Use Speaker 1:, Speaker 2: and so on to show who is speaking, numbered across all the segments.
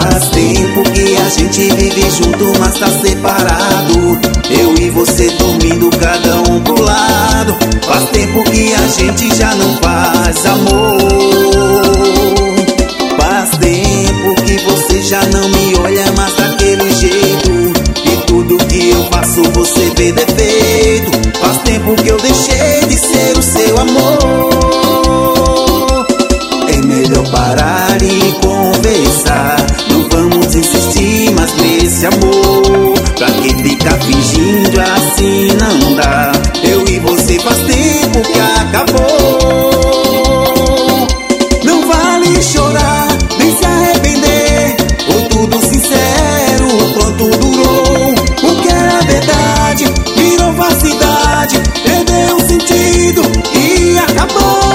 Speaker 1: Faz tempo que a gente vive junto, mas tá separado. Eu e você dormindo, cada um pro lado. Faz tempo que a gente já não faz amor. Faz tempo que você já não me olha mais daquele jeito. E tudo que eu faço você vê defeito. Faz tempo que eu deixei de ser o seu amor. É melhor parar e conversar. Não vamos insistir mais nesse amor. Pra que ficar fingindo assim não dá. Eu e você faz tempo que acabou. Não vale chorar, nem se arrepender. Foi tudo sincero, quanto durou. O que era verdade virou falsidade. Perdeu o sentido e acabou.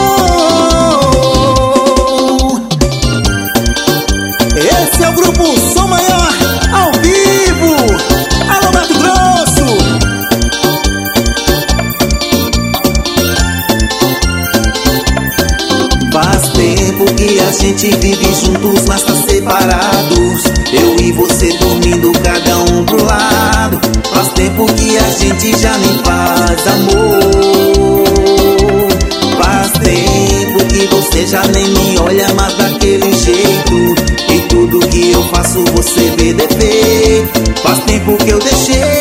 Speaker 1: Esse é o grupo Som Maior, ao vivo. Alô, Mato Grosso. Faz tempo que a gente vive juntos, mas tá separados. Eu e você dormindo, cada um pro lado. Faz tempo que a gente já nem faz amor. Faz tempo que você já nem me olha mais daquele jeito. E tudo que eu faço você vê defeito. Faz tempo que eu deixei